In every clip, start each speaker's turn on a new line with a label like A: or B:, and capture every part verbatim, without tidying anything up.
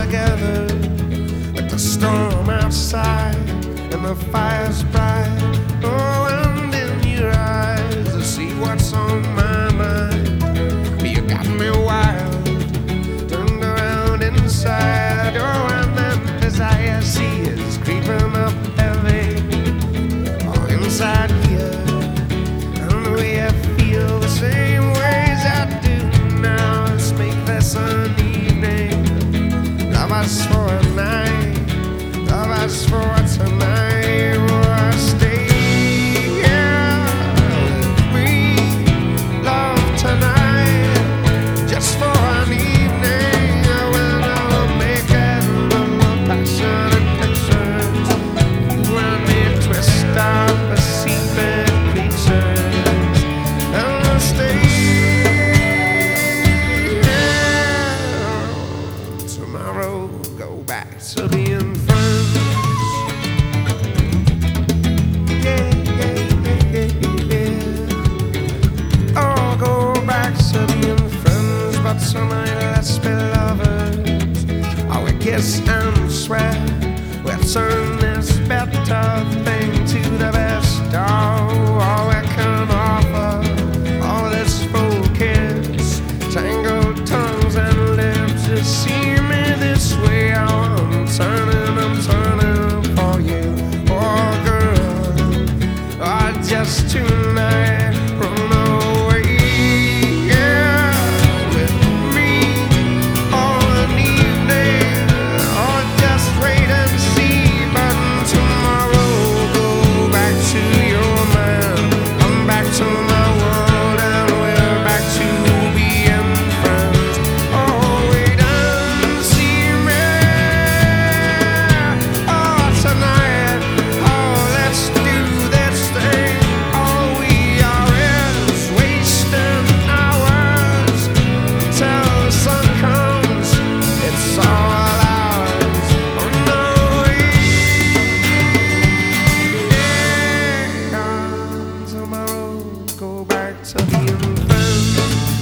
A: together with the storm outside and the fire's bright. Oh, and in your eyes I see what's on my mind. You got me wild, turned around inside. Oh, and then desire sees creeping up heavy. Oh, inside here, and the way I feel the same ways I do now. Let's make this an evening. Love us for a night, love us for tonight. Oh, stay here with me, love tonight, just for an evening. When I'll make it little passionate pictures, you and me twist up a seabed creatures, and I'll stay here. Tomorrow, go back to being friends. Yeah, yeah, yeah, yeah. Oh, go back to being friends, but tonight let's be lovers. Oh, we kiss and swear we'll turn this better thing to the best. Oh, all we can offer, all this full kiss, tangled tongues and lips. To see me this way, oh, I'm turning, I'm turning for you. Oh, girl, oh, just tonight, run away, yeah, with me all an evening. Oh, just wait and see. But tomorrow, go back to your man. I'm back to my world, and we're back to being friends. Oh, wait and see me. Oh, tonight, oh, let's do this thing. All we are is wasting hours till the sun comes. It's all ours. Oh no, yeah. Tomorrow, go back to being friends.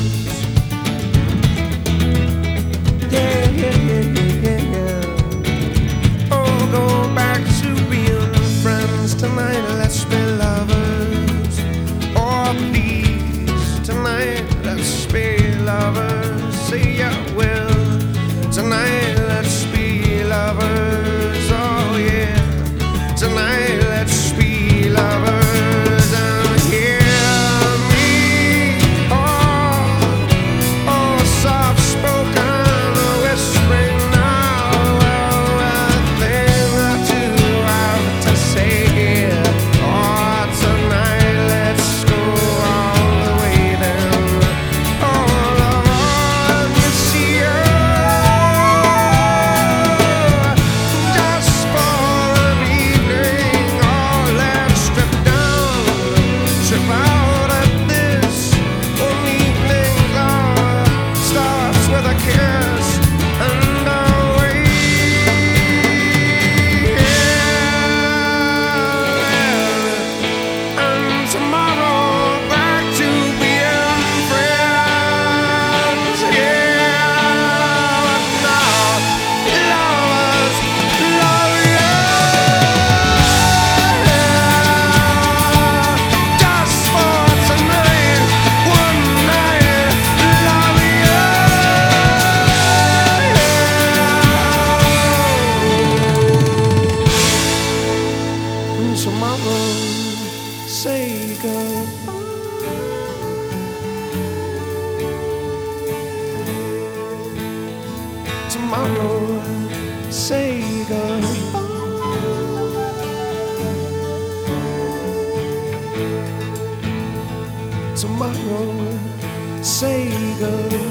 A: Yeah, yeah, yeah, yeah, yeah. Oh, go back to being friends tonight. Let's be lovers. Oh, please, tonight let's be lovers. Say you will. Tonight let's be lovers. Oh yeah. Tonight let's be lovers. And hear me. Oh, oh, soft spoken, whispering now. Well, a thing or two I've to say here. Oh, tonight let's go all the way then. Oh, Lord, you see, oh, just for an evening. Oh, let's strip down, strip out at this one evening. Love starts with a kiss and away. And tomorrow, back to being friends. Yeah, now lovers love you, just for tonight, one night, love you. And tomorrow, say goodbye. Tomorrow, say goodbye. Tomorrow, say goodbye.